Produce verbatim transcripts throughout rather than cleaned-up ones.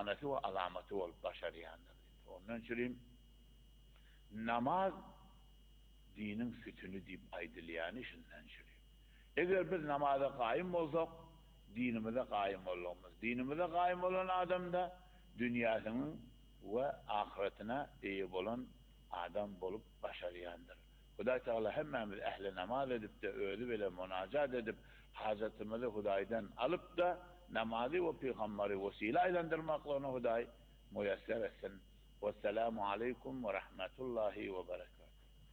emaneti ve alameti olup başarayandır. Onun için namaz dinin sütünü deyip aydılayan işinden şürüyor. Eğer biz namaza kaim olsak, dinimize kaim olmamız. Dinimize kaim olan adam da dünyasının ve ahiretine iyi olan adam bulup başarayandır. Huday Teala hemmemiz ehli namaz edip de öyle bile münacat edip hacetimizi Huday'dan alıp da namazı ve peygamberi vesile eylendirmekle onu Huday müyesser etsin. Vesselamu aleyküm ve rahmetullahi ve berekatuhu.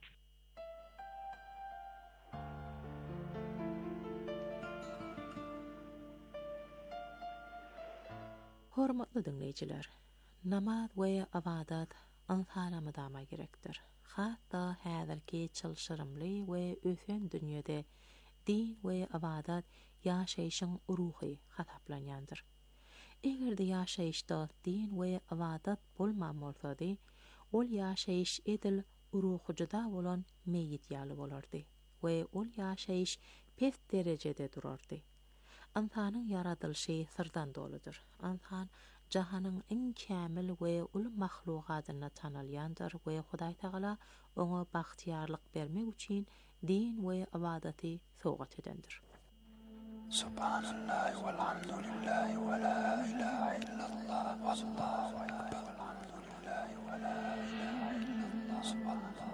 Hormatly dinleyijiler, namaz we ibadat insana madama gerekdir. Hatta häzirki çylşyrymly we ösen dünýede din we ibadat ýaşaýyşyň ruhy hataplanýandyr. Egerde ýaşaýyşda din we ibadat bolman bolsady, ol ýaşaýyş edil ruhy juda bolan meýit ýaly bolardy we ol ýaşaýyş pest derejede durardy. Insanyň yaradylşy sırdan doludur. Insan jahanyň iň kämil we ul mahlugatyna tanalýandyr we Hudaý Taala oňa bagtyarlyk bermek üçin din we ibadaty sowgat edendir. Subhanallah walhamdulillah wa la ilaha illallah wallahu akbar. Alhamdulillah wa la ilaha illallah subhanallah.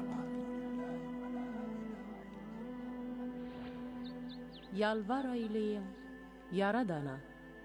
Yalvar eyleyin Yaradana.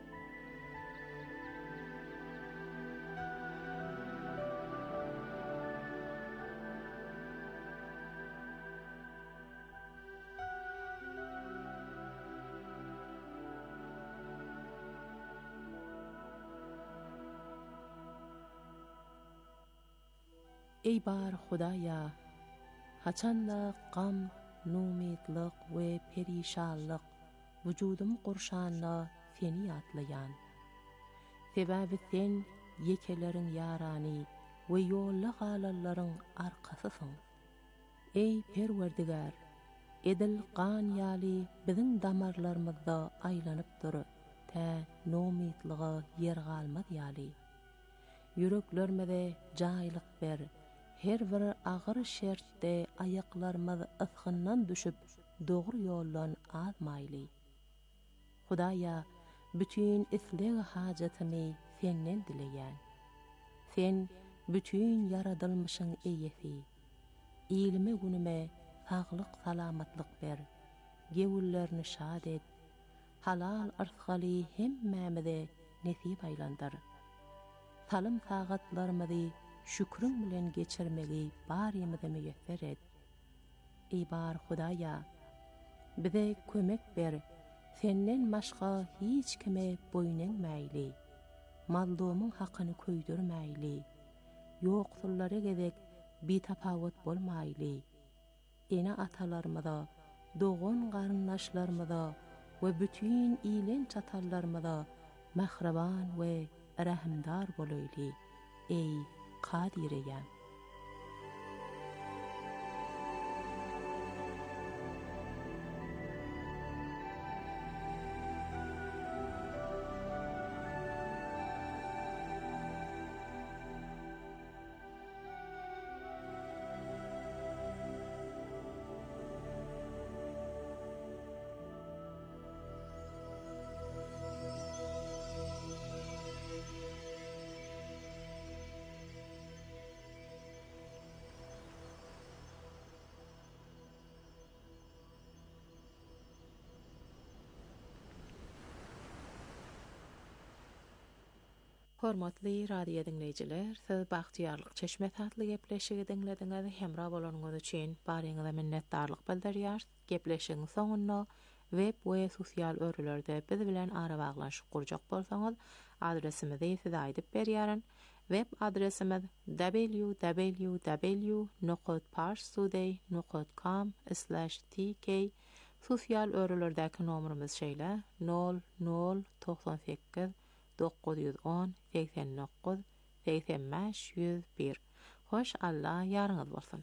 Ey bar Hudaya, haçanda gam, numidlik we perişanlyk vüjudum qurşanla seni atlayan. Sebäbi sen yekeleriň yarany we ýolly galallaryň arkasysyň. Ey Perwerdigar, edil gan ýaly biziň damarlarymyzda aýlanyp dur, tä numidligy yer galmaz ýaly. Yüreklerimize jaýlyk ber. Her bir agyr şertde ayaklarymyz ısgyndan düşüp dogry ýoldan azmaýly. Hudaýa, bütün isleg hajatmy senden dileýän. Sen bütün yaradylmışyň eýesi. Ilme günüme saglyk salamatlyk ber. Gewüllerini şad et. Halal arzgaly hemmämize nesip aýlandyr. Salym sagatlarymyzy şükrün bilen geçirmegi barymyzy müýesser et. Ey bar Hudaýa, bize kömek ber. Senden başga hiç kime boýunmaýly. Mazlumyň hakyny köýdürmäýli. Ýoksullara gezek bitapawut bolmaýly. Ene atalarymyza, dogan garyndaşlarymyza we bütün ilen çatallarymyza mahraban we rahimdar bolaýly. Ey Kadireyem. Hormatly radio dinleyijiler, siz bagtyarlyk çeşme tatly gepleşigi dinlediňiz. Hemra bolanyňyz üçin baryňyza minnetdarlyk bildirýär. Gepleşigiň soňunda web we sosial örülerde biz bilen ara baglanşyk gurjak bolsaňyz, adresimizi size aýdyp berýärin. Web adresimiz w w w nokta parstoday nokta com slash t k. Sosial örülerdäki nomerimiz şeýle nol nol doksan sekiz dokuz yüz on seksen dokuz seksen beş yüz bir. Hoş Allah yarınız bolsun.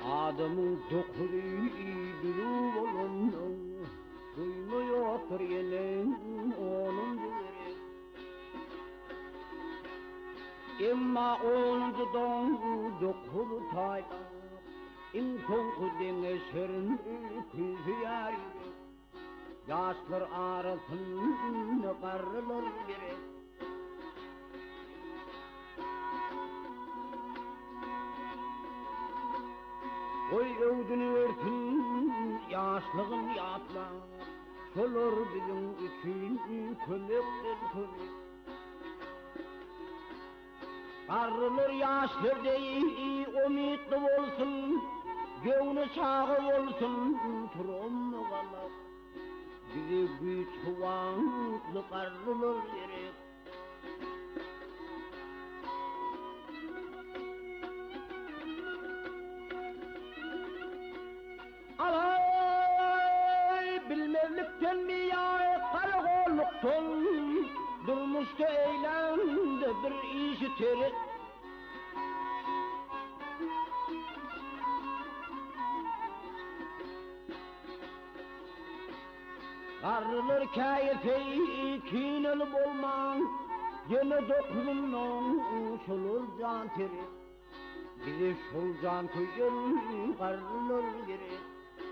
adamın dokulu dülü bolunun duymuyor otur yenen onun dürü emma onun don dokulu tayda in tonku denge serin küzü yar yaşlar arasında qarrılır biri oy öwdünü örtün yaşlığın yatla şolor bizim üçün kömektir kömek qarrılır yaşlar deyi umutlu bolsun göwni çağı bolsun turum galap bizi güç kuvvetli qarrılır gerek alay bilmezlikten mi ya qalğoluktan durmuşta eylendi bir işi terek qarrılır kayfey kinil bolman yine dokunun şolur can teri bizi şol can kuyun qarrılır gerek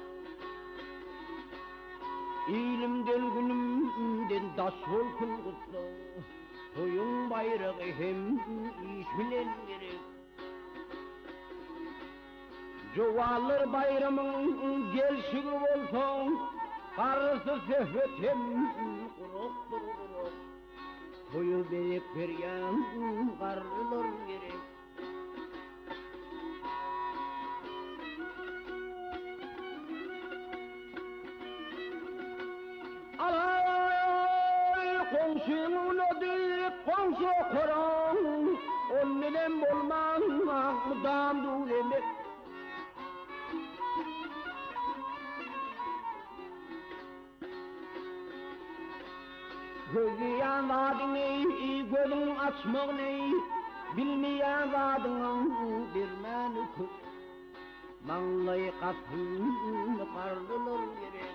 ilimden günümden daş ol kılgıtlı toyun bayrağı hem iş bilen gerek Jovallar bayramın gelşigi bolson qarısı sehvet hem kuruktur kuruk toyu berip beryan qarrılır gerek alay komşunun adı komşu koran on bilen bolman mudam dulemek gözüyen vadini gözün açmağını bilmeyen vadının birmeni kut manlayı kapını qarrılır gerek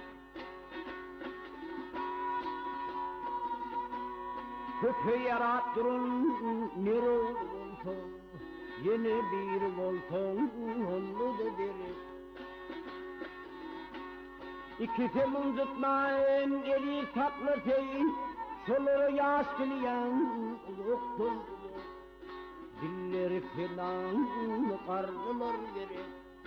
köpü yarattırın nere olsun yeni bir olsun onu da derik İkisi mızıtmayın eli saklı seyin şolları yaş dileyen uzuktur dilleri filan qarrılır gerek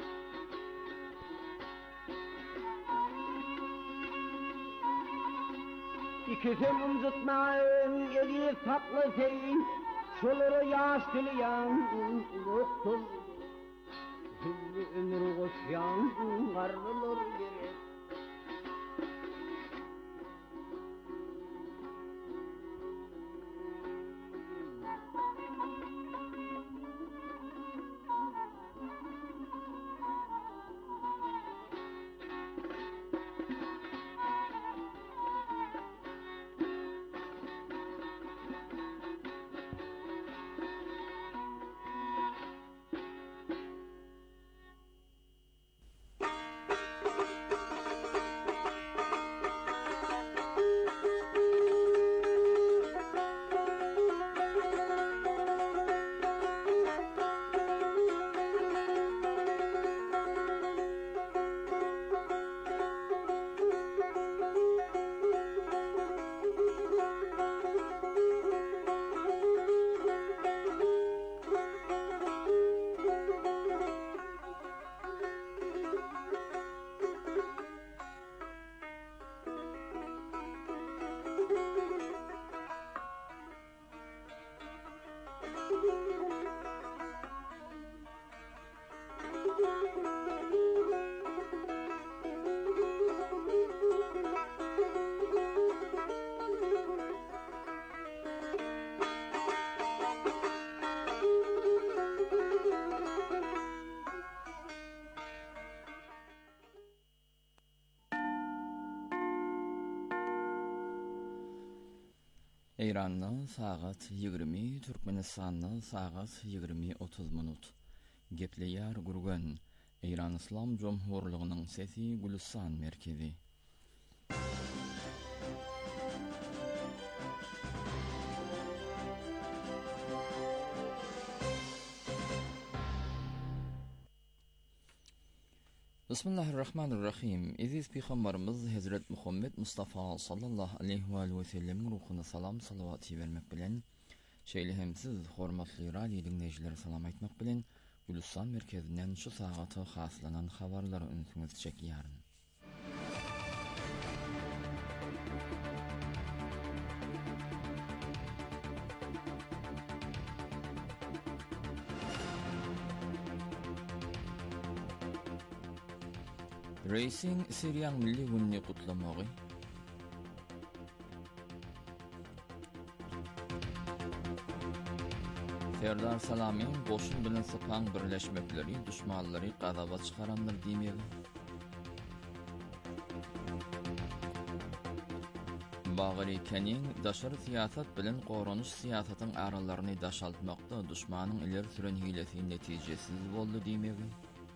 İkisi mızıtmayın eli saklı seyin şolları yaş dileyen uzuktur dilli ömür koşyan qarrılır gerek İran'da saat ýigirmi, Türkmenistan'da saat ýigirmi otuz minut. Gepleýär gurgan İran İslam Cumhurluğu'nun sesi Gülistan merkezi. Bismillahirrahmanirrahim. Aziz Peygamberimiz Hazret Muhammed Mustafa sallallahu aleyhi ve sellem ruhuna salam salavatı vermek bilen şeýle hemsiz hormatly radio dinleýijileri salam aýtmak bilen Gülistan merkezinden şu sagaty haslanan habarlary ünsüňiz çekýäryn. Racing Syriýanyň milli gününi gutlamagy Serdar Salamiň goşun bilen Sapan birleşmekleri düşmanlary gazaba çykarandyr diýmegi. Bagary Kenin daşary siýasat bilen goranuş siýasatyň aralaryny daşaltmakda düşmanyň ileri süren hilesi netijesiz boldy diýmegi.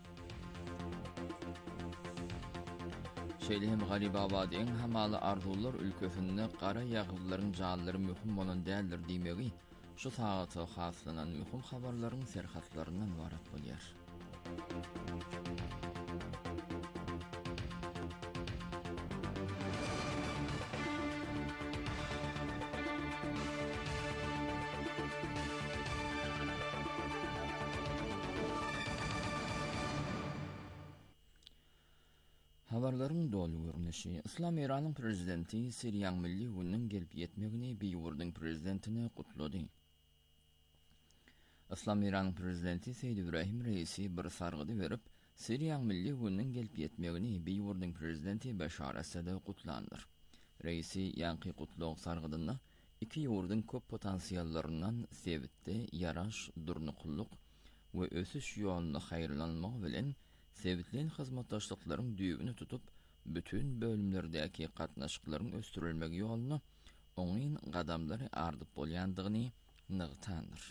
Şeýlehem Garibabadyň hamaly arzular ülkesinde gara ýaglylaryň jallary möhüm bolan däldir diýmegi. Şu sagaty haslanan möhüm habarlaryň serhatlarynyň ibaret bolýar. Habarlaryň dolu görnüşi. İslam Iranyň prezidenti Syriýanyň milli gününiň gelip ýetmegini beýurdyň prezidentine gutlady. İslam Iranyň prezidenti Seýid Ibrahim Reisi bir sargydy berip, Syriýanyň milli gününiň gelip ýetmegini beýurdyň prezidenti Beşar Esad'a gutlandyr. Reisi ýanky gutlug sargydyny iki ýurdyň köp potensiallaryndan sebitde ýaraş, durnuqullyk we ösüş ýoluny haýrlanmak bilen sebitlen hyzmatdaşlyklaryň düýbüni tutup, bütün bölümlerdäki gatnaşyklaryň östürilmegi ýoluny oňyn gadamlary ardyp bolýandygyny nygtandyr.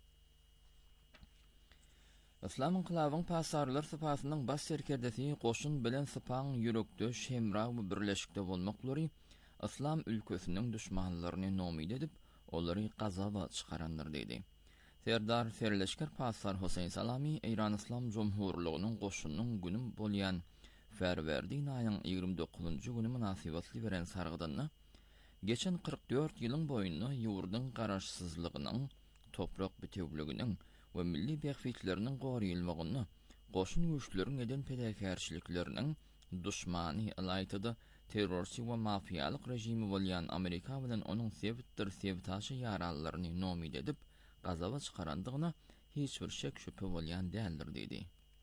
İslam inqilabyň pasarlar sypatynyň bas serkerdesi goşun bilen sypaň ýürekdeş hemra we birleşikde bolmaklary İslam ülkesiniň düşmanlaryny nomid edip, olary gazaba çykarandyr diýdi. Serdar Serleşker Pasar Hoseýn Salami İran İslam Cumhurluğu'nun goşunyň günü bolýan Ferwerdiň aýynyň ýygrimi dokuzunçy güni münasibetli beren sargydyny geçen kırk dört ýylyň boýunda ýurdyň garaşsyzlygynyň, toprak bütewliginiň we milli behfitleriniň goraýylmagyny, goşun güýçleriň eden pedäkärçilikleriniň düşmany alaytydy terrorçy we mafiýalyk rejimi bolýan Amerika bilen onuň sebitdir sebitaşy ýaralaryny nomid edip gazaba çykarandygyna hiç bir şek şüphe bolýan däldir diýdi.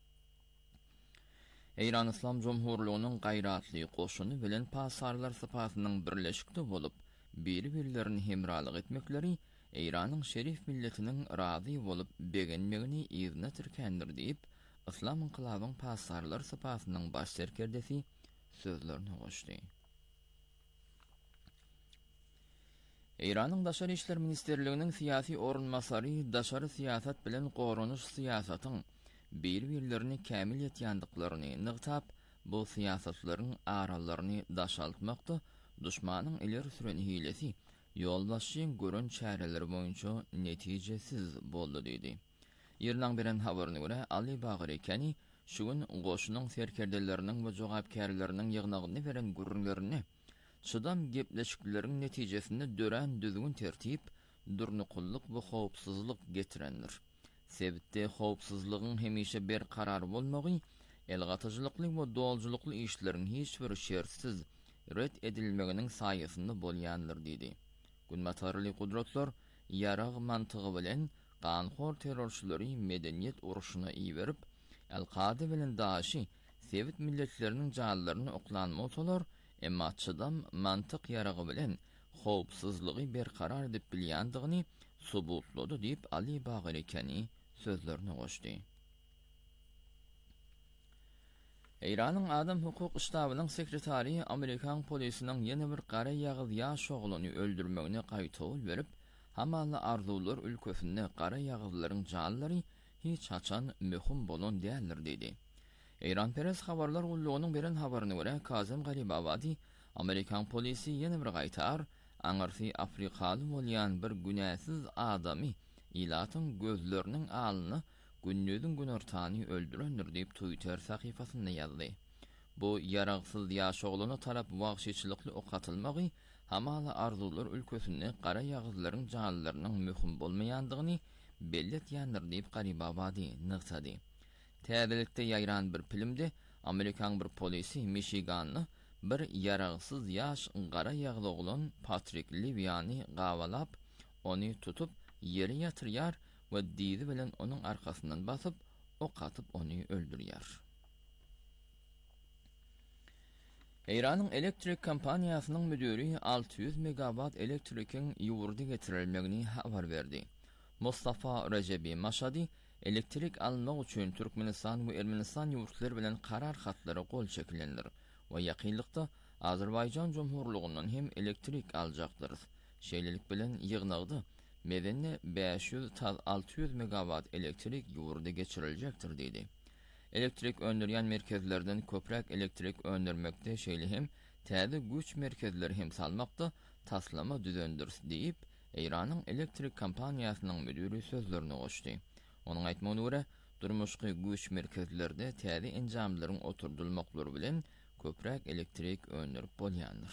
İran İslam Cumhurluğu'nun gayratly goşuny bilen pasarlar sypatynyň birleşikde bolup, biri-birilerini hemralyk etmekleri İranyň şerif milletiniň razy bolup begenmegini ýygyna türkendir diýip, İslam inqilabyň pasarlar sypatynyň baş serkerdesi sözlerini goşdy. İranyň Daşary işler ministerliginiň siýasy orunmasary daşary siýasat bilen goranuş siýasatyň bir-birlerini kämil ýetýändiklaryny nygtap, bu siýasatlaryň aralaryny daşaltmakda düşmanyň ileri süren hilesi ýolbaşyň görün çäreleri boýunça netijesiz boldy diýdi. Ýerden beren habaryna görä Ali Bagary Keni şu gün goşunyň serkerdeleriniň we jogapkärleriniň ýygnagyny beren gürünlerini şudam gepleşikleriň netijesinde dören düzgün tertip, durnuqullyk we howpsuzlyk getirendir. Sebitde howpsuzlygyň hemişe bir karar bolmagy, elgatyjylykly we doljulukly işleriň hiç bir şertsiz ret edilmeginiň saýasynda bolýandyr diýdi. Günmatarly kudratlar ýarag mantygy bilen ganhor terrorçylary medeniýet uruşyna iýerip, Al-Qada bilen Daşy sebit milletleriniň jallaryny oklanmasalar, emma çydam mantyk ýaragy bilen howpsuzlygy berkarar edip bilýändigini subutlady diýip Ali Bagary Keni sözlerini goşdy. İranyň Adam hukuk iştabynyň sekretary Amerikan polisiniň ýene bir gara ýagyz ýaş ogluny öldürmegine gaýtawl berip, hamaly arzular ülkesinde gara ýagyzlaryň jallary hiç haçan möhüm bolan däldir diýdi. Iran Peres habarlar ulluğunun beren habarını göre Kazım Garibabadi Amerikan polisi yeni bir gaytar aňyrty Afrikaly bolýan bir günäsiz adamy ilatın gözlerinin alını günnüdün günortany öldürendir diýip Twitter sahypasynda ýazdy. Bu yaragsız ýaş ogluny tarap wagşyçylykly ok atylmagy hamala arzular ülkösinde qara ýagızlaryň janlylarynyň möhüm bolmaýandygyny belletýändir diýip Garibabadi nykdy. Täzelikde ýaýran bir filmde Amerikan bir polisi Michiganly bir yaragsız ýaş qara ýagly oglan Patrick Liviany gawalap, ony tutup ýere ýatyrýar we dizi bilen onuň arkasyndan basyp ok atyp ony öldürýär. Iranyň elektrik kompaniýasynyň müdiri alty ýüz megawatt elektrikiň ýurdy getirilmegini habar berdi. Mustafa Rejebi Maşadi elektrik almak üçin Türkmenistan we Ermenistan ýurtları bilen karar hatlary gol çekilendir we ýakynlykda Azerbaýjan Jumhurlygyndan hem elektrik aljakdyr. Şeýlelik bilen ýygnagdy medeni beş yüz alty yüz megawatt elektrik ýurdy geçiriljekdir diýdi. Elektrik öndürýän merkezlerden köprek elektrik öndürmekde şeýle hem täze güç merkezleri hem salmakda taslama düzendir diýip Iranyň elektrik kompaniýasynyň müdiri sözlerini goşdy. Onuň aýtmagyna görä, durmuşky güç merkezlerde täze enjamlaryň oturdulmaklary bilen köprek elektrik öndürip bolýandyr.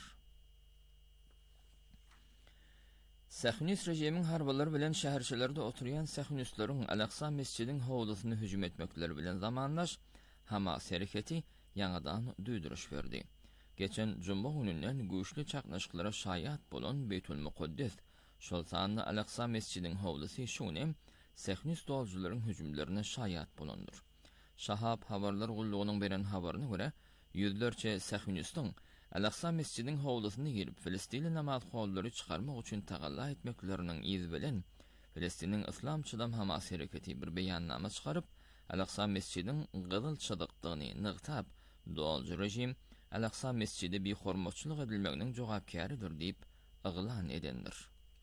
Sahyonist rejimiň harbalary bilen şäherçilerde oturýan sahyonistlaryň Al-Aqsa mescidiň howlusyny hüjüm etmekleri bilen zamanlaş Hamas hereketi ýangadan düýdürüş berdi. Geçen juma gününden güýçli çaknaşyklara şaýat bolan Beytul Muqaddes şol sanly Al-Aqsa mescidiň howlusy şunem sahyonist doljularyň hüjümlerine şaýat bolandyr. Şahap habarlar gullugynyň beren habaryna görä, ýüzlerçe sahyonistiň Al-Aqsa mescidiň howlusyny girip Filistinli namaz howlary çykarmak üçin tagalla etmekleriniň izi bilen Filistiniň Islamçylam Hamas hereketi bir beýannama çykaryp Al-Aqsa mescidiň gyzyl çydykdygyny nyktab, dolju rejim Al-Aqsa mescidi bir hormatçylyk edilmeginiň jogapkarydyr diýip yglan edendir.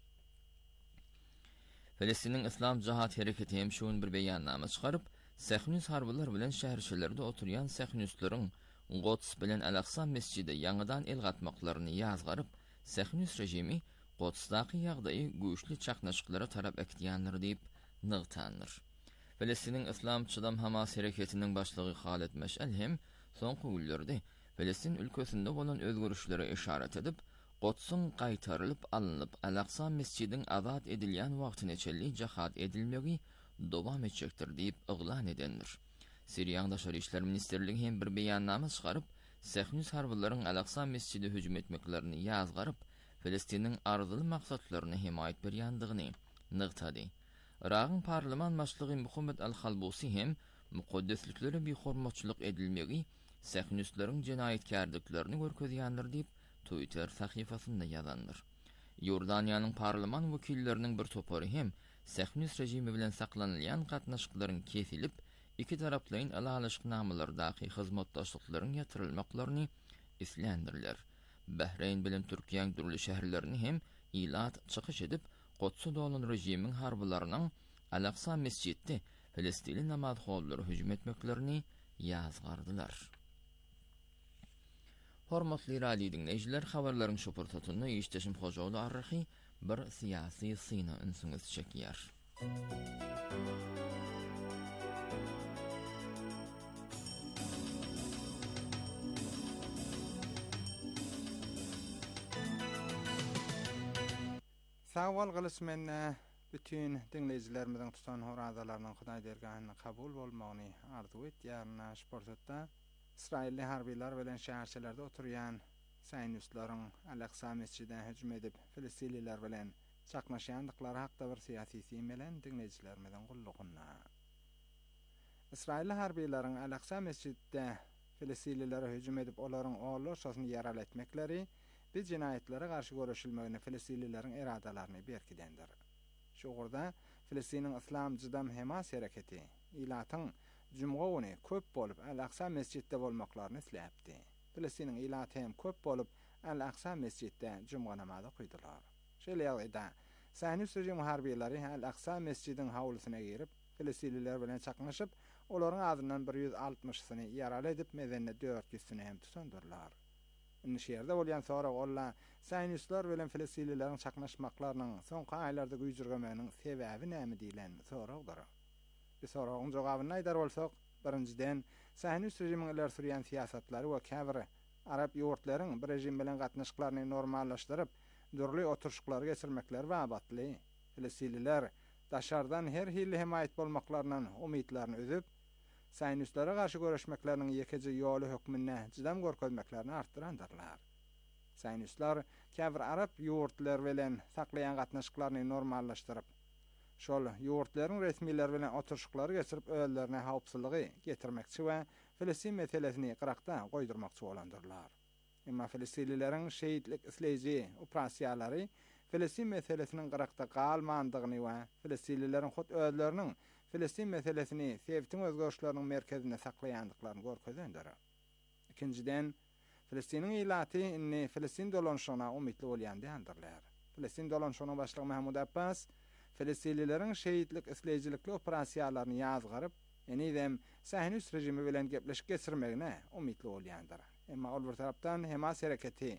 Filistiniň Islam Cihat hereketi hem şuň bir beýannama çykaryp sahyonist harbylar bilen şäherçilerde oturýan sahyonistlaryň Qods bilen Al-Aqsa mescidi ýangydan el gatmaklaryny ýazgaryp, sahyonist rejimi Qodsdaky ýagdaýy güýçli çaknaşyklara tarap ekdiýändir diýip nygtandyr. Filistiniň Islamçylam Hamas hereketiniň başlygy Halit Meş'al hem soňky günlerde Filistin ülkesinde bolan özgürüşlere işaret edip, Qodsyň gaýtarylyp alynıp Al-Aqsa mescidiň azat edilýän wagtyneçeli jahat edilmegi dowam etjekdir diýip yglan edendir. Siriýanyň daşary işler ministerligi hem bir beýannama çykaryp, sahyonist harbylaryň Al-Aqsa mescidi hüjüm etmeklerini ýazgaryp, Filistiniň arzuly maksatlaryny himayet berýändigini nygtady. Iraqyň parlament başlygy Muhammed al-Halbusi hem mukaddeslikleri bir hormatçylyk edilmegi sahyonistlaryň jenaýetkarlyklarını görkezýändir diýip Twitter sahypasynda ýazandyr. Ýordaniýanyň parlament wekilleriniň bir topary hem sahyonist rejimi bilen saklanylýan gatnaşyklaryň kesilip, iki taraplaryň alalyşyknamalardaky hyzmatdaşlyklaryň ýatyrylmaklaryny islendirler. Bahreyn bilen Türkiýanyň durly şäherlerini hem ilat çykyş edip, Qodsy dolan rejimiň harbylarynyň Al-Aqsa mescidde Filistinli namaz howlary hüjüm etmeklerini ýazgardylar. Hormatly radio dinleýijiler, habarlaryň şopurtatyny ýeşdeşim Hojaly arrahy bir siýasy syna ünsüňiz çekýär. Sawal gylysmen bütün dinleýijilerimiziň tutan horadalarynyn Hudaý dergahyny kabul bolmagyny arzu etýärna şportda İsrailli harbiler bilen şäherçilerde oturýan saýnüstlaryň Al-Aqsa mescidine hüjüm edip Filistinliler bilen çaknaşýandyklary hakda bir siýasy sim bilen dinleýijilerimizden gullugyna. İsrailli harbilerin Al-Aqsa mescidde Filistinlilere hüjüm edip olaryň oğurlaşyny ýaral etmekleri bir jinaýetlere garşy görüşilmegini Filistinlilerin eradalaryny berkidendir. Şuğurda Filistiniň Islamçylam Hamas hereketi ilatyň Jumga güni köp bolup Al-Aqsa mescidde bolmaklaryny isläpdi. Filistiniň ilaty hem köp bolup Al-Aqsa mescidde Jumga namazy kıydylar. Şeýle ýagdaýda Sahyonist rejim harbiýetleri Al-Aqsa mescidiň howlusyna girip Filistililer bilen çaknaşyp, olaryň azyndan bir yüz altmışsyny ýaraly edip, mezenne dört yüzsini hem tutandyrlar. Indi şeýerde bolýan sonra olla Saýnistler bilen Filistililerin çaknaşmaklarynyň soňky aýlarda güýjürgemeginiň sebäbi näme diýilen soragydyr. Bu soragyň jogabyny aýdar bolsak, birinciden Saýnist rejimiň iler sürýän siýasatlary we käbir Arap ýurtlaryň bir rejim bilen gatnaşyklaryny normallaşdyryp, dürli oturşyklary geçirmekleri wabatly. Filistililer daşardan her hili hemayet bolmaklarynyň umytlaryny üzüp, Saýnistlere garşy görüşmekleriniň ýekeje ýoly hökmüne jydam görkezmeklerini artdyrandyrlar. Saýnistler käbir Arap ýurtlar bilen saklayan gatnaşyklaryny normallaşdyryp, şol ýurtlaryň resmiler bilen oturşyklary geçirip öýlerine hawpsuzlygy getirmekçi we Filistin meselesini gırakda goýdurmakçy bolandyrlar. Emma Filistinlileriň şeýitlik isleýji operasiýalary Filistin meselesiniň gırakda galmandygyny we Filistinlilerin hut öýleriniň Filistin meselesini sevtiň özgörüşleriniň merkezine saklaýandyklaryny görkezýändir. Ikinciden, Filistiniň ilaty inni Filistin dolanşygyna umytly bolýan diýendirler. Filistin dolanşygynyň başlygy Mahmud Abbas, Filistinlilerin şeýitlik isleýjilikli operasiýalaryny ýazgyryp, enidem Saýnist rejimi bilen gepleşip geçirmegine umytly bolýandyr. Emma ol bir tarapdan Hamas hereketi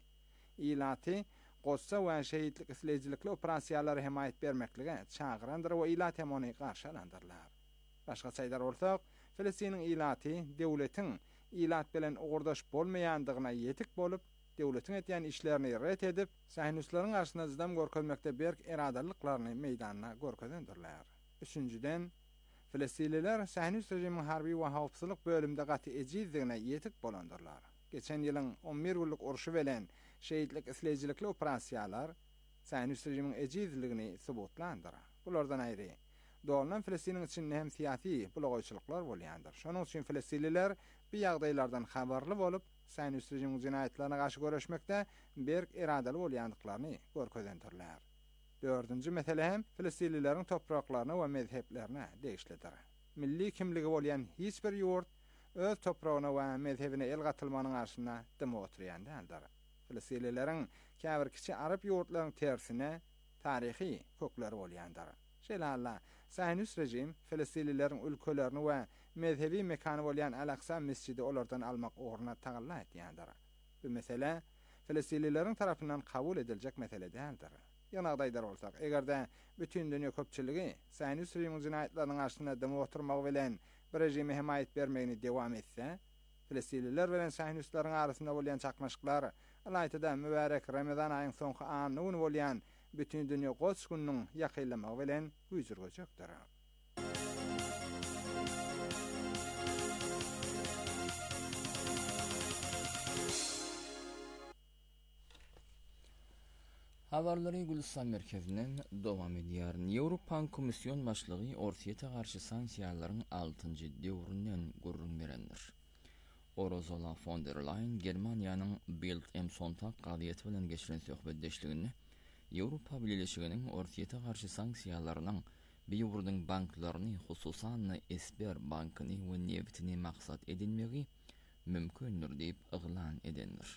ilaty gossa we şeýitlik isleýjilikli operasiýalary hemayet bermeklige çagyrandyr we ilat hem ony garşylandyrlar. Başga saýdar bolsak, Filistiniň ilaty döwletiň ilat bilen ogurdaş bolmaýandygyna ýetik bolup, döwletiň etýän işlerini ret edip, Saýnistleriň garşyna jydam görkezmekde berk eradallyklaryny meýdanyna görkezendirler. Üçüncüden, Filistinliler Saýnist rejimiň harby we hawpsuzlyk bölümde gaty ejizdigine ýetik bolandyrlar. Geçen ýylyň on bir günlük urşy bilen şeýitlik isleýjilikli operasiýalar Saýnist rejimiň ejizligini subutlandyr. Bulardan aýry, dolanan Filistiniň içinde hem siýasy bulogoýçylyklar bolýandyr. Şonuň üçin Filistinliler bu ýagdaýlardan habarly bolup, Saýnist rejimiň jinayetlerine garşy görüşmekde berk eradali bolýandyklaryny görkezendirler. Dördüncü mesele hem Filistinlileriň topraklaryny we mezheplerini değişledir. Milli kimligi bolýan hiç bir ýurt öz topragyna we mezhebine el gatylmanyň garşyna dim oturýan däldir. Filistinlileriň käbir kiçi Arap ýurtlarynyň tersine taryhy kökleri bolýandyr. Şeýle Saýnist rejim Filistinlileriň ülkelerini we mezhebi mekany bolýan Al-Aqsa mescidi olardan almak ugruna tagalla etýändir. Bu mesele Filistinlileriň tarapyndan kabul ediljek mesele däldir. Ýanagdaýdar bolsak, egerde bütün dünýä köpçüligi Saýnist rejimiň jinayetleriniň garşyna dim oturmak bilen bir rejimi hemayet bermegini dewam etse, Filistinliler bilen Saýnistleriň arasynda bolýan çaknaşyklar alaytyda mübarek Ramazan aýynyň soňky anyny bolýan bütün dünýä goç günüň ýakynlamagy bilen güýjürgejekdir. Habarlary Gülistan merkezinden dowam edýär. Ýewropa Komissiýon başlygy Orsiýete garşy sanksiýalaryň altıncı döwründen gurrun berendir. Ursula von der Leyen Germaniýanyň Bild am Sonntag gaziýeti bilen geçiren söhbetdeşligini Ýewropa Birleşiginiň Orsiýete garşy sanksiýalarynyň bu ýurdyň banklaryny, hususan Esber bankyny we neftini maksat edilmegi mümkindir diýip yglan edendir.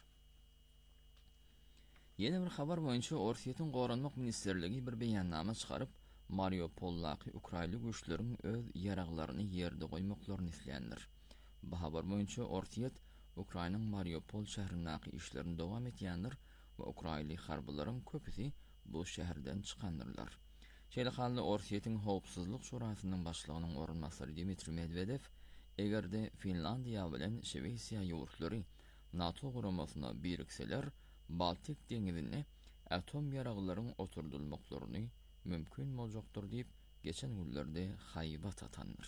Yeni bir habar boýunça Orsiýetiň Goranmak ministerligi bir beýannama çykaryp, Mariupoldaky Ukraina güýçleriň öz ýaraglaryny ýerde goýmaklaryny isleýändir. Bu habar boýunça Orsiýet Ukrainanyň Mariupol şährindaky işlerini dowam etýändir we Ukrainali harbylaryň köpüsi bu şäherden çykandyrlar. Şeýle halda Orsiýetiň Howpsuzlyk Şurasynyň başlygynyň orunmasary Dmitri Medvedew egerde Finlandiýa bilen Şwesiýa ýurtlary NATO guramasyna birikseler, Baltik deňizine atom ýaraglaryň oturdulmaklaryny mümkin boljakdyr diýip geçen günlerde haýbat atandyr.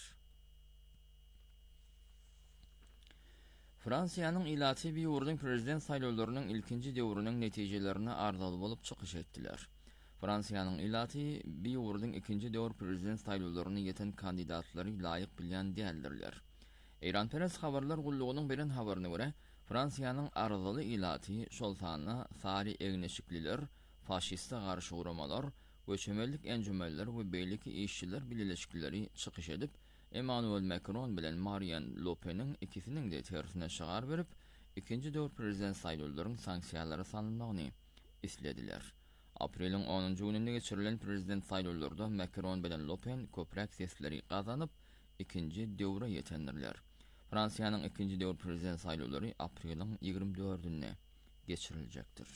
Fransiýanyň ilaty bir ýurdyň prezident saýlawlarynyň ilkinji döwrüniň netijelerine arzaly bolup çykyş etdiler. Fransiýanyň ilaty bir ýurdyň ikinji döwr prezident saýlawlaryny ýeten kandidatlary laýyk bilýän däldirler. Eýranperes habarlar gullugynyň beren habaryna görä, Fransiýanyň arzaly ilaty şol sanyna sary egneşikliler, faşistga garşy uramalar, göçemellik enjümenler we beýleki işçiler bileşikleri çykyş edip, Emmanuel Macron bilen Marine Le Pen'iň ikisiniň de tersine şagar berip, ikinji döwr prezident saýlawlarynyň sanksiýalary salynmagyny islediler. Aprelin onuncu gününde geçirilen prezident saýlawlarynda Macron bilen Le Pen köprek sesleri gazanyp ikinji döwre ýetendirler. Fransiýanyň ikinji döwür prezident saýlawlary aprelin ýygrimi dördünde geçiriljekdir.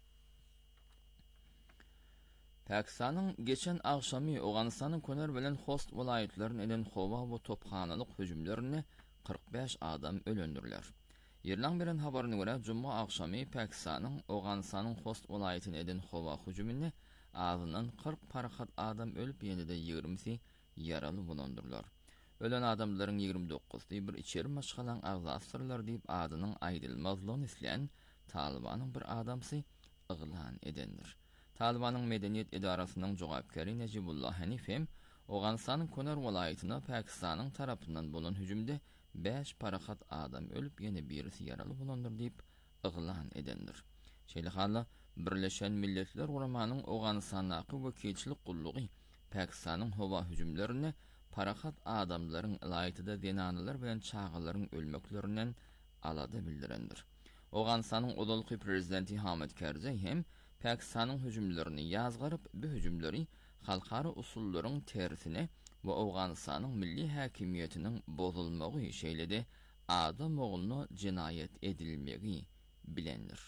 Pakistanyň geçen agşamy Awganystanyň Köner bilen Host welaýatlaryny eden howa we topxanalyk hüjümlerini kırk beş adam ölendirler. Ýerden beren habaryna görä, juma agşamy Pakistanyň Awganystanyň Host welaýatyny eden howa hüjümini azyndan kırk parahat adam ölüp ýene-de ýygrimi ýaraly bolandyrylar. Ölen adamlaryň ýygrimi dokuzdy bir içeri maşgalan agzasyrlar diýip adynyň aýdylmazlygyny isleýän Talibanyň bir adamsy yglan edendir. Talibanyň medeniýet idarasynyň jogapkary Najibullah Hanif hem Awganystanyň Köner welaýatyna Pakistanyň tarapyndan bolan hüjümde beş parahat adam ölüp ýene birisi ýaraly bolandyr diýip yglan edendir. Şeýle halla Birleşen Milletler Guramanyň Awganystanyňky wekilçilik gullugy Pakistanyň howa hüjümlerini parahat adamlaryň laýatyda denanylar bilen çağalaryň ölmeklerinden alady bildirendir. Awganystanyň odalky prezidenti Hamid Karzai hem Pakistanyň hüjümlerini ýazgaryp, bu hüjümleri halkara usullaryň tersine we Awganystanyň milli häkimiýetiniň bozulmagy şeýlede adam oğluny jinayet edilmegi bilendir.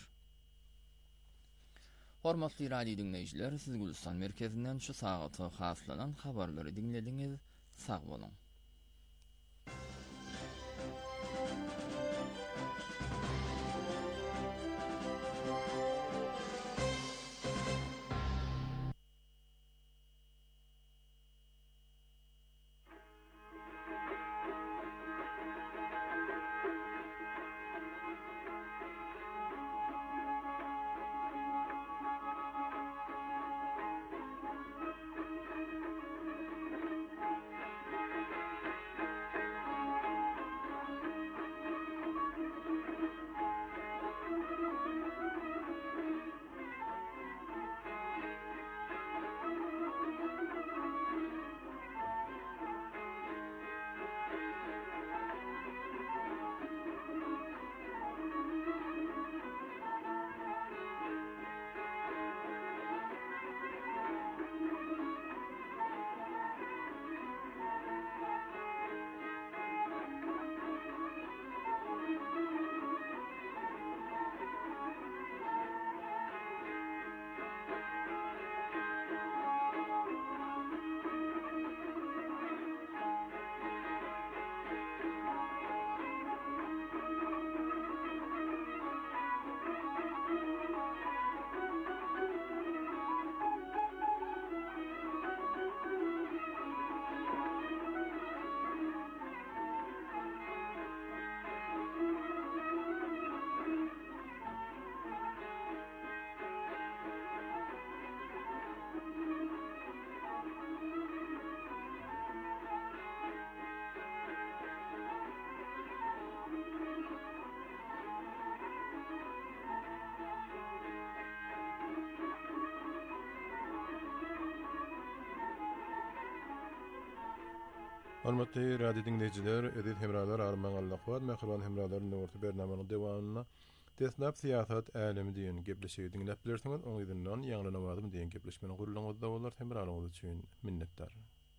Hormatly radio dinleýijiler, siz Gülistan merkezinden şu sagata haslanan habarlary dinlediňiz. Sag bolun. Hormatly radio dinleyijiler, edil hemralar arman Allahwat mehriban hemralaryň orta bernamanyň dowamyna desnap siýasat älemi diýen gepleşigi dinläp bilersiňiz, oň ýerden ýaňly namazym diýen gepleşmeni gurulmagyzda bolar, hemralaryňyz üçin minnetdar.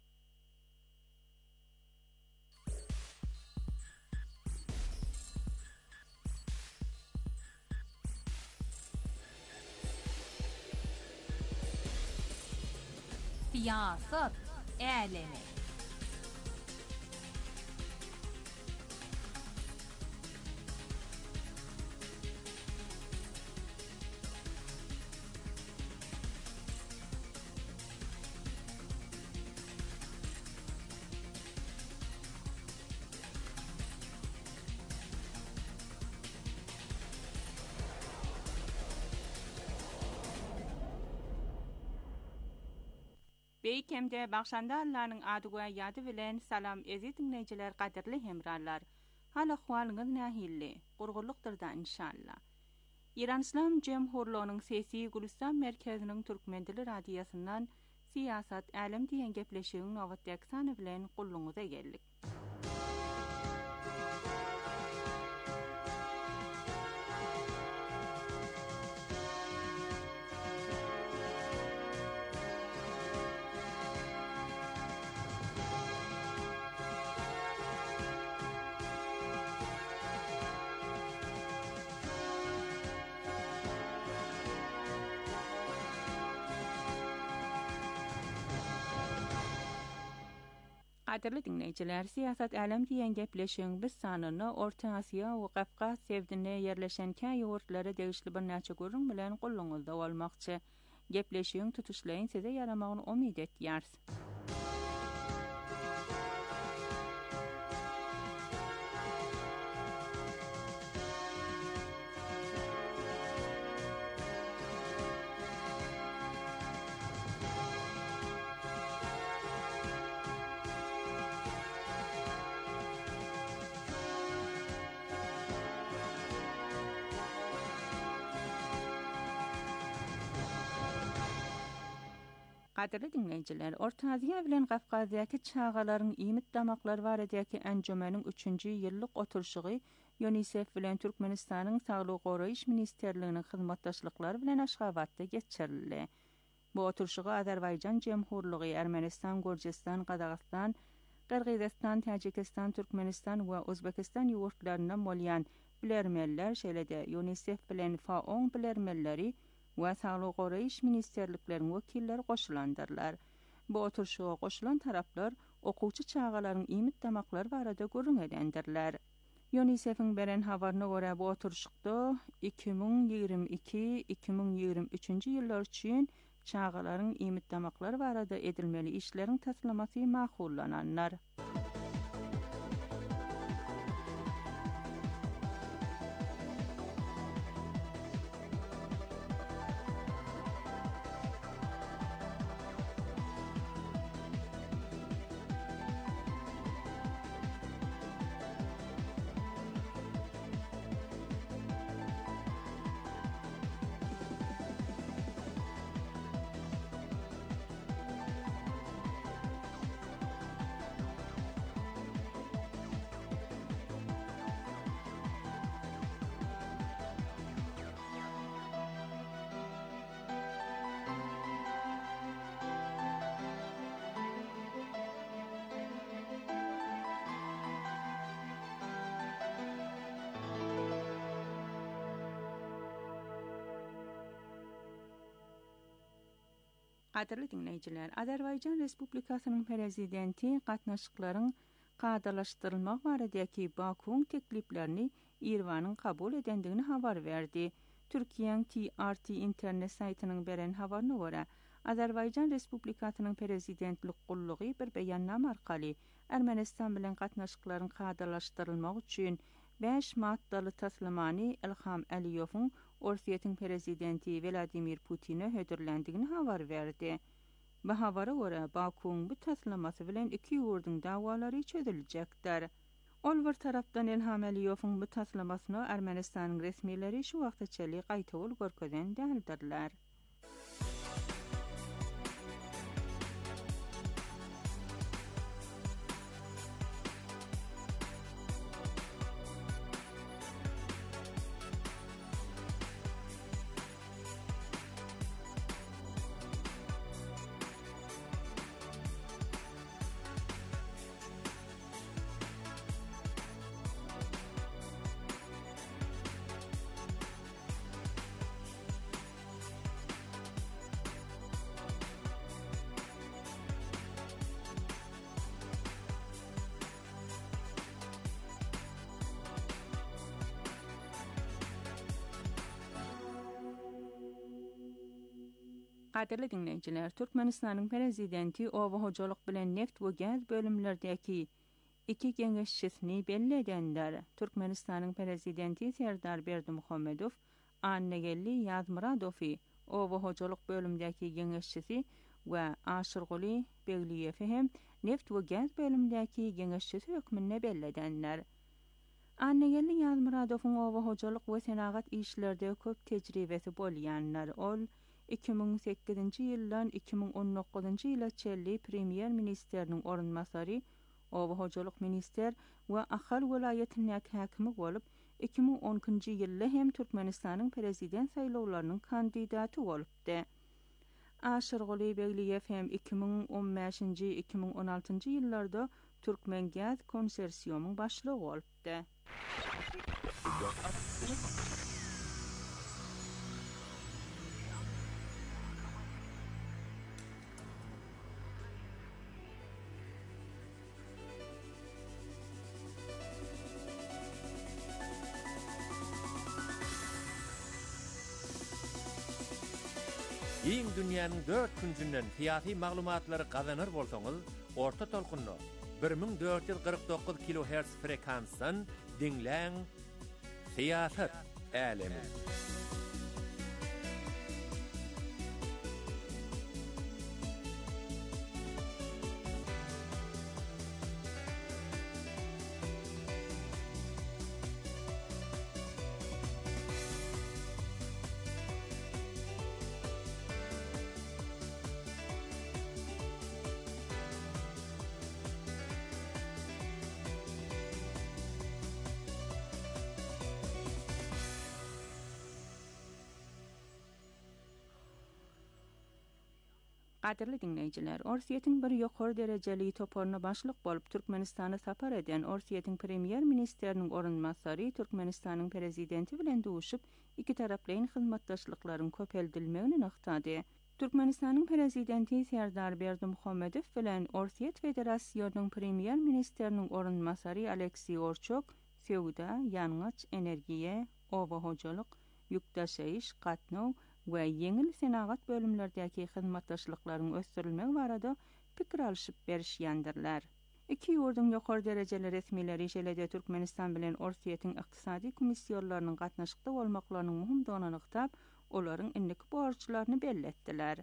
Siýasat älemi. Beýkemde bagşandallaryň adyga ýady bilen salam ezi dinleýijiler, gaderli hemrarlar. Hal ahwalyňyz nähilli? Gurgurlukdyrda inşallah. İran İslam Jemhurluğunyň sesi Gülistan merkeziniň türkmen dili radiýasyndan siýasat älem diýen gepleşigiň nowat ýaksany bilen gulluňyza geldik. Qadirli dinleyiciler, siyasat alem diyen gepleşiň biz sanyny Orta Asiýa we Gafqaz sevdine yerleşen käy ýurtlara degişli bir näçe görüň bilen gulluňyzda bolmakçy. Gepleşiň tutuşlaryň size yaramagyny umyt etýärs. Qadirli dinleyiciler, Orta Aziýa bilen Gafqazdaky çağalaryň iýmit damaklar baradäki enjümeniň üçünji ýyllyk oturşugy UNICEF bilen Türkmenistanyň Saglyk goraýyş Ministerliginiň hyzmatdaşlyklary bilen Aşgabatda geçirildi. Bu oturşugy Azerbaýjan Jemhurlygy, Ermenistan, Gürjistan, Qazaqstan, Qırgyzstan, Täjikistan, Türkmenistan we Özbekistan ýurtlaryndan bolýan bilermeller, şeýle-de UNICEF bilen F A O bilermelleri we Saglyk goraýyş ministerlikleriniň wekilleri goşulandyrlar. Bu oturşuga goşulan taraplar okuwçy çağalaryň iýmit damaklary barada görüň edendirler. UNICEF'iň beren habaryna görä bu oturşukda iki ming ýigirme iki iki ming ýigirme üçinji ýyllar üçin çağalaryň iýmit damaklary barada edilmeli işleriň taslamasy makullananlar. Qadirli dinleyiciler, Azerbaýjan Respublikasynyň prezidenti gatnaşyklaryň gadalaşdyrylmak baradaky Bakuň tekliplerini İrwanyň kabul edendigini habar berdi. Türkiýeň T R T internet saýtynyň beren habaryna görä, Azerbaýjan Respublikasynyň prezidentlik gullugy bir beýannama arkaly Ermenistan bilen gatnaşyklaryň gadalaşdyrylmak üçin beş maddaly taslamany Ilham Aliýewiň Orsiýetiň prezidenti Vladimir Putin'e hödürlendigini habar berdi. Bu habara görä Bakuň bu taslamasy bilen iki ýurduň dawalary çözüljekdir. Ol bir tarapdan Ilham Aliýewiň bu taslamasyny Ermenistanyň resmileri şu wagtçaly gaýta ol görkezden däldirler. Qadirli dinleyiciler, Türkmenistanyň prezidenti owa hojalyk bilen neft we gaz bölümlerdäki iki geňeşçisini belli edenler. Türkmenistanyň prezidenti Serdar Berdimuhammedow, Annegelli Yazmuradowy owa hojalyk bölümdäki geňeşçisi we Aşyrguly Begliýewi hem neft we gaz bölümdäki geňeşçisi hökmüne belli edenler. Annegelli Yazmuradowyň owa hojalyk we senagat işlerde köp tejribesi bolýanlar. Ol iki ming sekizinji ýyldan iki ming on dokuzunji ýyla çelli premier ministeriniň orunmasary, owa hojalyk minister we Ahal welaýatynyň häkimi bolup, iki ming onunji ýylda hem Türkmenistanyň prezident saýlawlarynyň kandidaty bolupdy. Aşyrguly Begliýew hem iki ming on beşinji iki ming on altynji ýyllarda Türkmen Gaz Konsorsiýumynyň başlygy bolupdy. Iň dünýäniň dört küncünden siyasi maglumatlary gazanır bolsaňyz, orta tolkunny bir ming dört yüz kırk dokuz kilohertz frekansdan dinläň. Siyasat alemi. Qadirli dinleyijiler, Orsiýetiň bir ýokary derejeli toporuna başlyk bolup Türkmenistana sapar eden Orsiýetiň premier ministeriniň orunmasary Türkmenistanyň prezidenti bilen duşup iki taraplyň hyzmatdaşlyklaryň köpeldilmegini naktady. Türkmenistanyň prezidenti Serdar Berdimuhammedow bilen Orsiýet Federasiýonynyň premier ministeriniň orunmasary Aleksey Orchok sewda, ýanğaç energiýe, owa hojalyk, ýükdaşyş, gatnaw we yeňil senagat bölümlerdäki hyzmatdaşlyklaryň ösdürilmegi barada pikir alyşyp berişýändirler. Iki ýurduň ýokary derejeli resmileri şeýle-de Türkmenistan bilen Orsiýetiň ykdysady komissiýonlarynyň gatnaşykda bolmaklarynyň muhimdygyny nyktap, olaryň indiki borçlaryny belletdiler.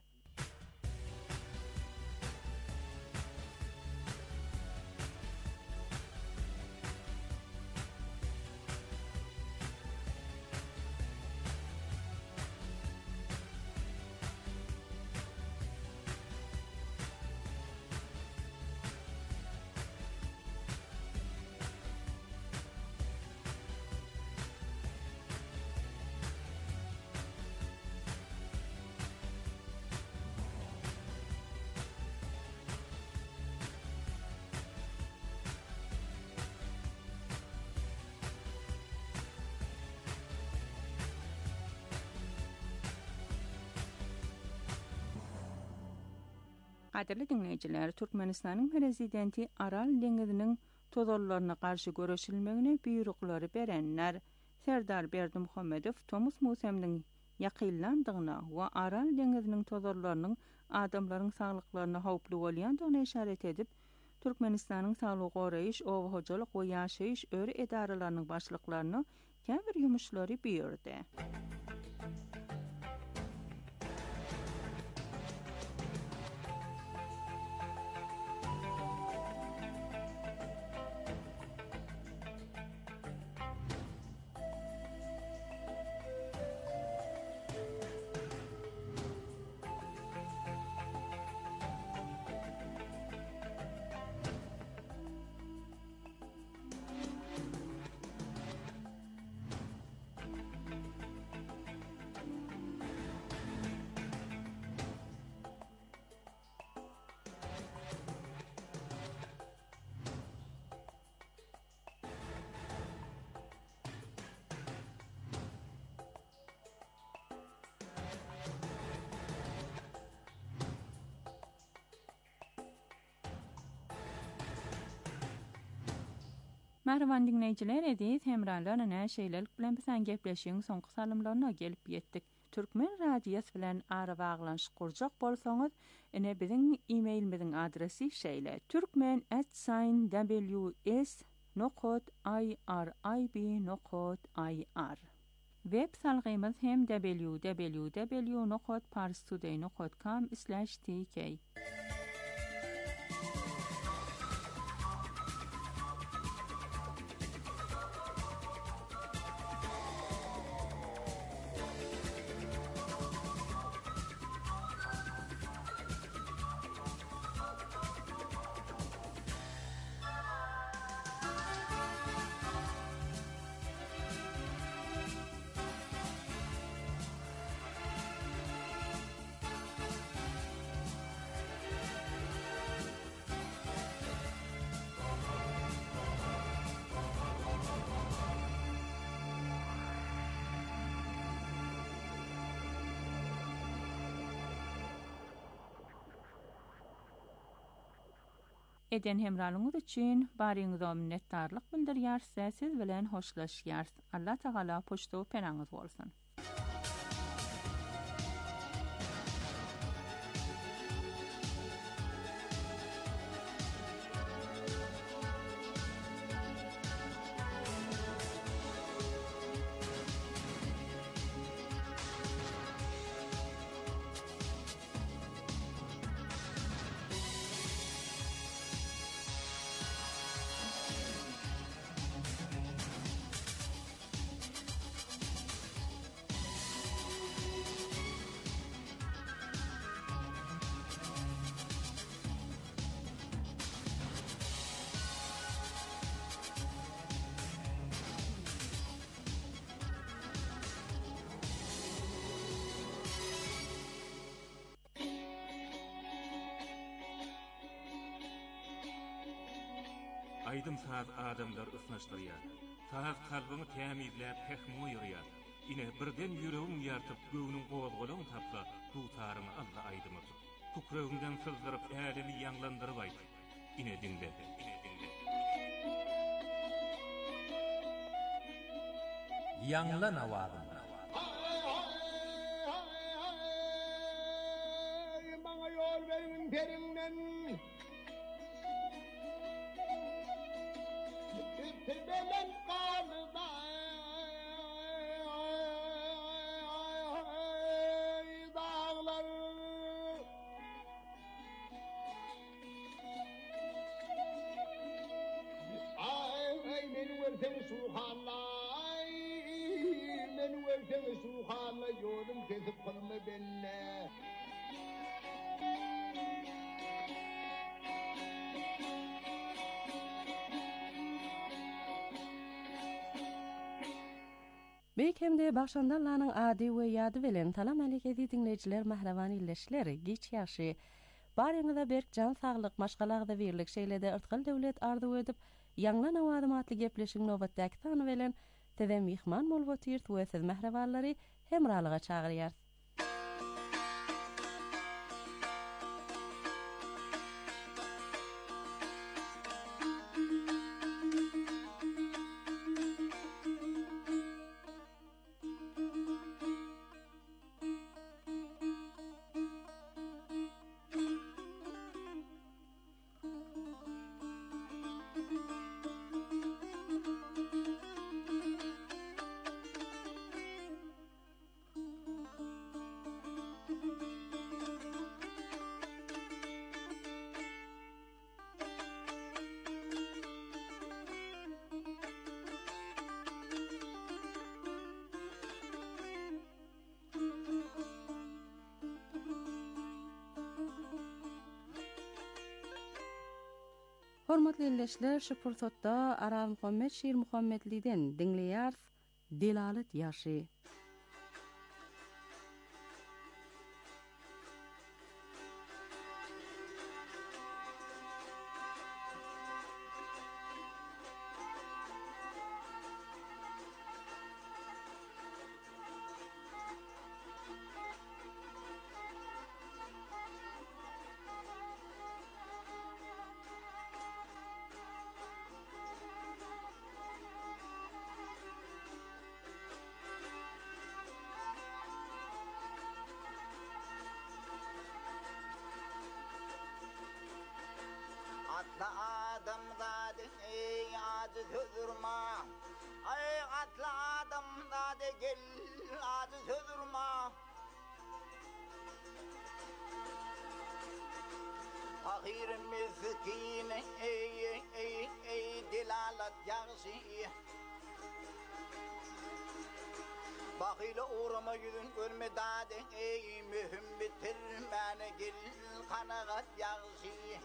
Qadirli dinleyijiler, Türkmenistanyň prezidenti Aral deňiziniň tozarlaryna garşy göreşilmegine buýruklary berenler. Serdar Berdimuhammedow Tomus Musemniň ýakynlandygyna we Aral deňiziniň tozarlarynyň adamlaryň saglyklaryna howply bolýandygyna işaret edip, Türkmenistanyň saglyk goraýyş, owa hojalyk we ýaşaýyş öre edaralarynyň başlyklaryna käbir ýumuşlary buyurdy. Merhaban dinleyijiler, edis hemralar ana şeýlelik bilen bizen gepleşiň soňky salymlaryna gelip ýetdik. Türkmen radiýasy bilen ara baglanşyk kurjak bolsaňyz, ene biziň e-mailimiziň adresi şeýle: türkmen at w s nokta i r i b nokta i r. Web salgymyz hem w w w nokta parstoday nokta com slash t k. Eden hemralyňyz üçin baryňyza minnetdarlyk bildirýär, siz bilen hoşlaşýar. Allah Taala poştow penaňyz bolsun. Aydım saz adamlar ısnaşdırýar. Saz kalbyny tämizläp pehmi ýyrýar. Ine birden ýüregim ýartyp göwnüň gowazgolaryny tapsa, dutaryny Allah aýdymy. Tukragymdan sızdyryp älemi ýanglandyryp aýdy. Ine dinle, ine dinle. Ýanglan awazyn. Bana yol verin perimden. Tebelen kanıda dağlar. Ay beni versen suhanla, beni versen suhanla yolum kesip kılma benimle. Beýkemde başandarlaryň ady we ýady bilen talam alekedi dinleýijiler mahrawan illeşler giç ýaşy baryňyza berk jan saglyk maşgalagda birlik şeýlede ırtgal döwlet arzu edip ýanglan awadymatly gepleşiň nobatdaky tany bilen tede mihman bolup otyrt we siz mahrawallary hemralyga çagyrýar. Hormatly illeşler, şu pursatda Aram Muhammed Şir Muhammedliden dinleýär Delalet ýaşy. Atla adam zade ey aciz huzurma, ay atla adam zade gel aciz huzurma. Fakir miskin ey ey ey delalet ýaşy. Bakile uğrama yüzün görme dade ey mühüm bitirmene gel kanagat ýaşy.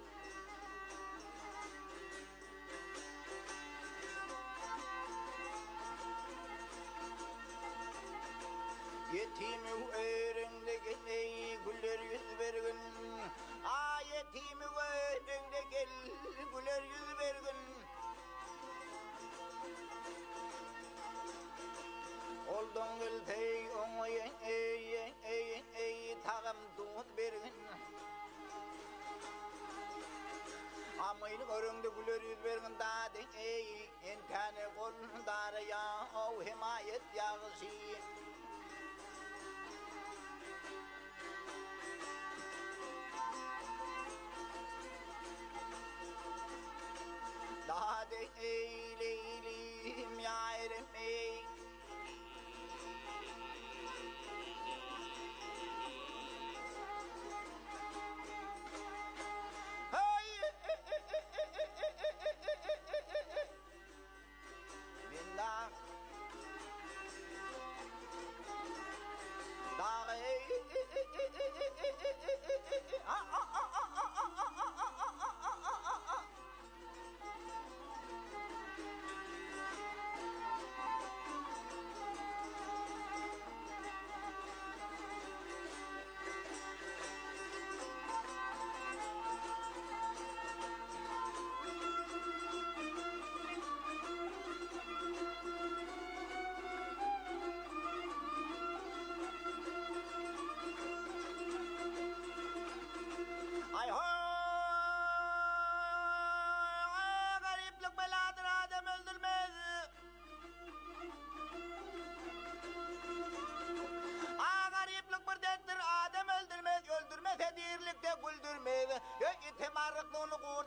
Yetimi öğrende gel ey güller yüz vergin. Aa yetimi öğrende gel güller yüz vergin. Oldun gel tey oňa ey ey ey ey tagam dut bergin. Amaylı görüngde güller yüz vergin dade ey entane gondara ya o himayet ýaşy. Dade ey leylim yârim ey. Billah. Dade ey.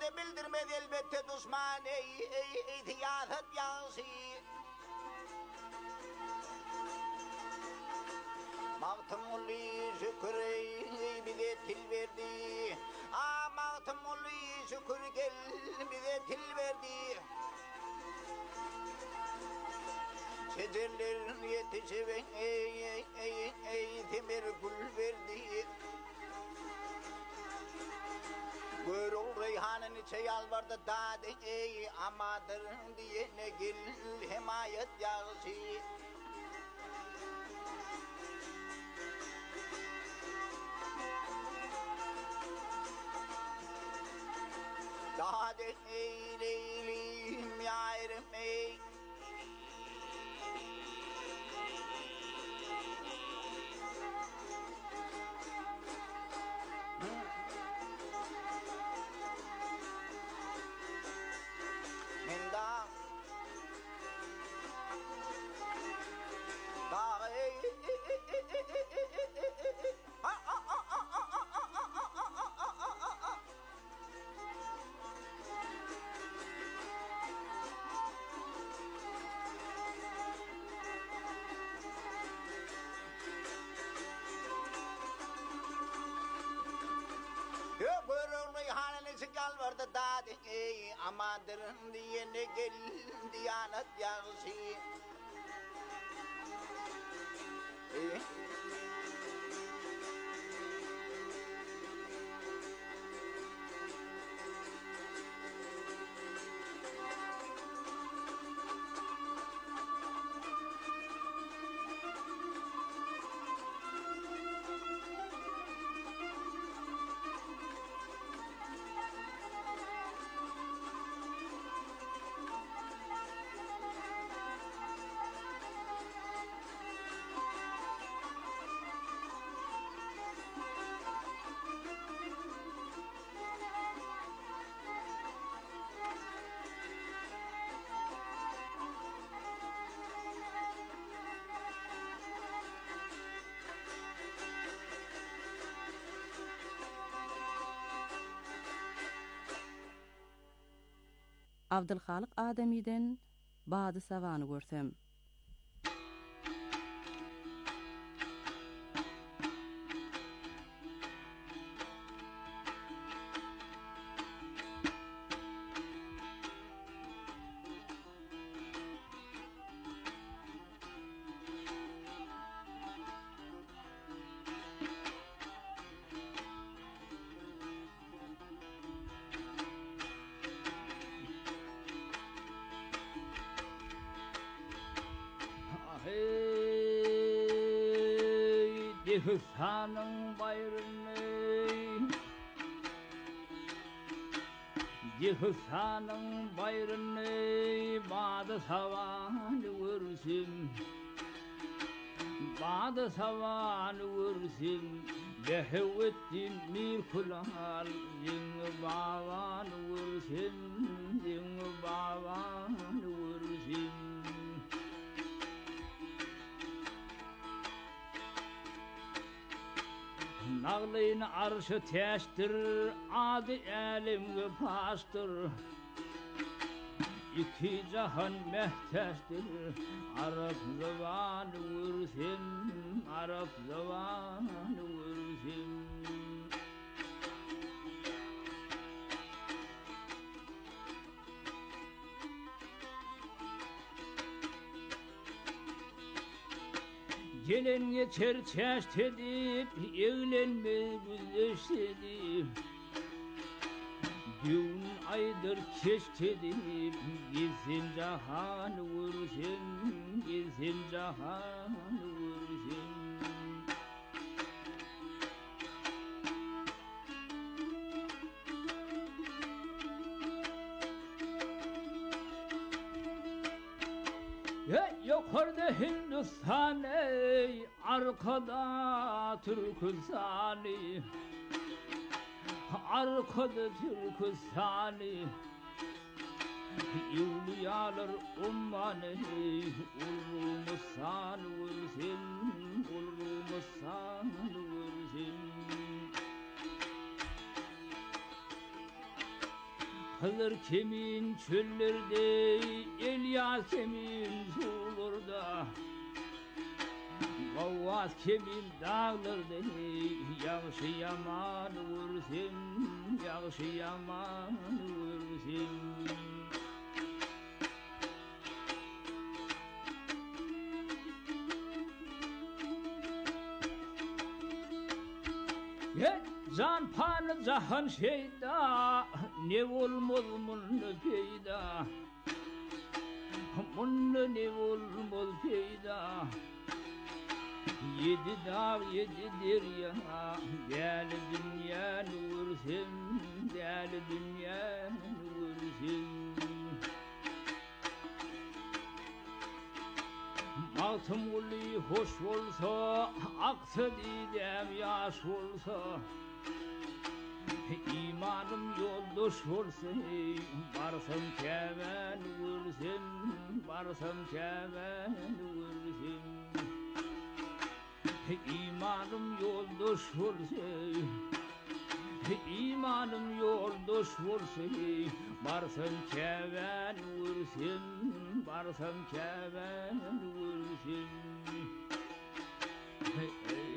Kimseye bildirmedi elbette düşman ey ey ey tiyaset yansı. Mağtumulli şükür ey bize til verdi. Ah mağtumulli şükür gel bize til verdi. Şecerlerin yetişiven ey ey ey ey temir gül verdi. Görül reyhanın içe yalvardı dağdı ey amadır diyene gel himayet yağısı. Dağdı ey leylim yârim ey. Yalvardı dağdı ey amadır diyene gel diyanet yağısı. Ey Abdülhalik Ademiden Bady Savanı görsem. Hüsanın bayrını Hüsanın bayrını Bady savanı vursun Bady savanı vursun Behvettin mir kulal Yin bavanı vursun Yin bavanı vursun Nağlayın arşı teştir, adı elimge pastır. İki cahan mehteştir, Arap zavanı vursun, Arap zavanı vursun. Gelin geçer çeşt edip, evlenme güzleşedip. Gün aydır keşt edip, gizim cahanı vursun, gizim cahanı vursun. Yukarıda Hindistan ey, arkada Türkistani, arkada Türkistani. Evliyalar ummanı, ulumusan vursun, ulumusan vursun. Hılır kemin çöllerde, el yasemin sularda, Gavvas kemin dağlarda, yağışı yaman vursun, yağışı yaman vursun. Ye can pan cahan şeyda, ne olmaz munlu peyda, munlu ne olmaz peyda. Yedi dağ yedi derya, değerli dünya nursun, değerli dünya nursun. Altın ulu hoş olsa, aksa didem yaş olsa, İmanım yoldaş olsa, varsam kemen vursun, varsam kemen vursun. İmanım yoldaş olsa, İmanım yoldaş olsa, varsam kemen vursun, varsam kemen vursun. Hey, hey.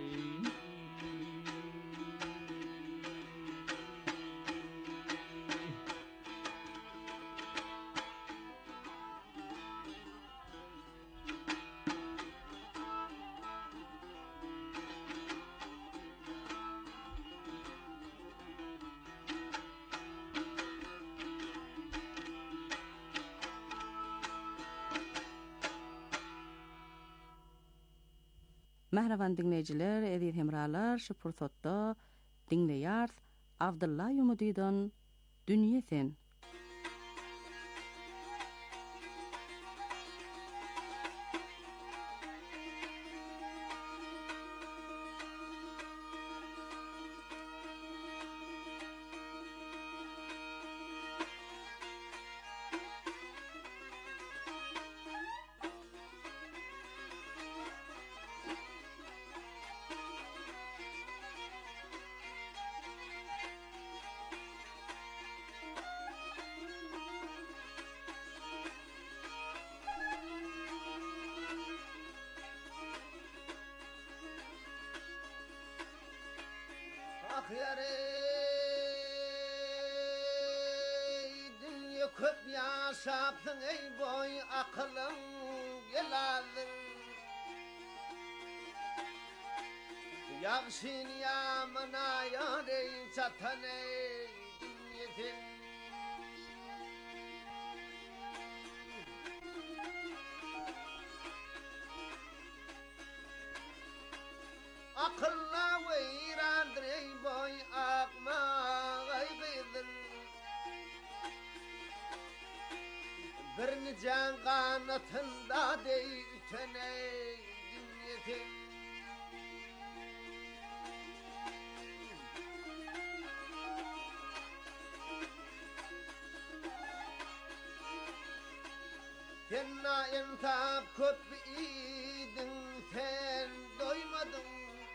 Merhaban dinleyiciler, edil hemralar, şu fırsatda dinleyar Abdullah Yumudi'den Dünye Sen. Dünya köp yaşapsın ey boy, akılın geladır. Yakşin yamına yarın çatan ey dünyetin. Akılla veyrandır ey boy, akma gaybıdır. Bir can kanatında dey üten ey dünyetin. Tenna entap köp idin, sen doymadın.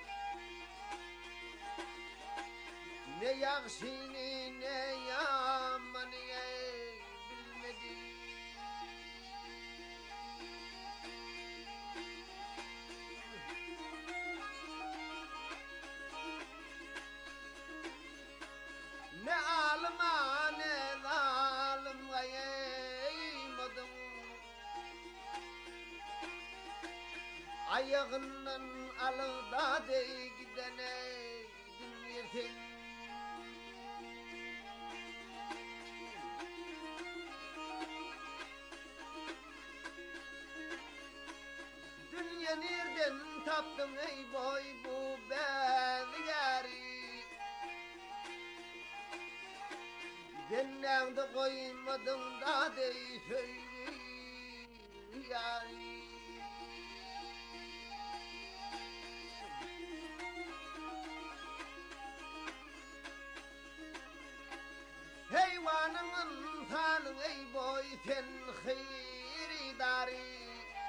Ne yakşini ne yamanı ey bilmedin. Ne alıma ne zalim gayeymadım. Ayağından alıda dey giden ey dünyetin. Dünya nereden taptın ey boy bu bezgari. Benden de koymadın da dey söyle yari. Heyvanın tanın ey boy sen hayridari.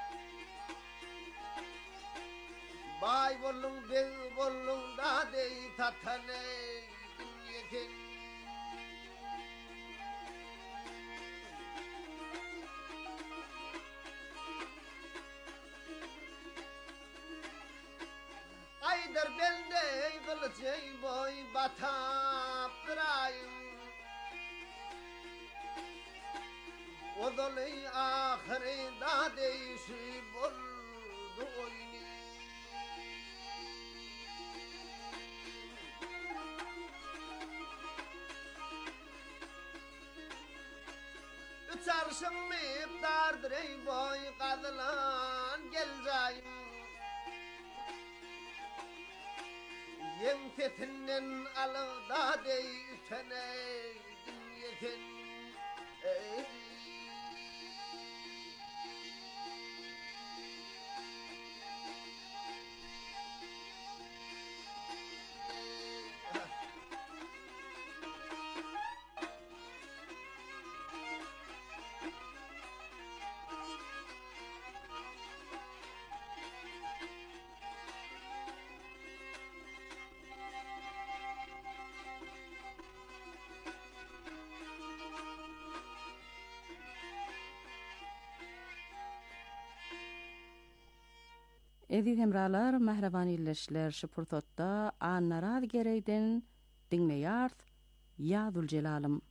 Bay bolun bel bolun da dey tatan ey dünyetin. geleceği boy batap durayım. O dolu ahirda değişip oldu oyunu. Çarşım iptardır ey boy kadılan geleceğim. Yen tetinden alıda deyteneydim yetin. Ey. Ezi hemralar, mahraban illeşler şupurtotda annarad gereyden dinleyart Yadul Celalım.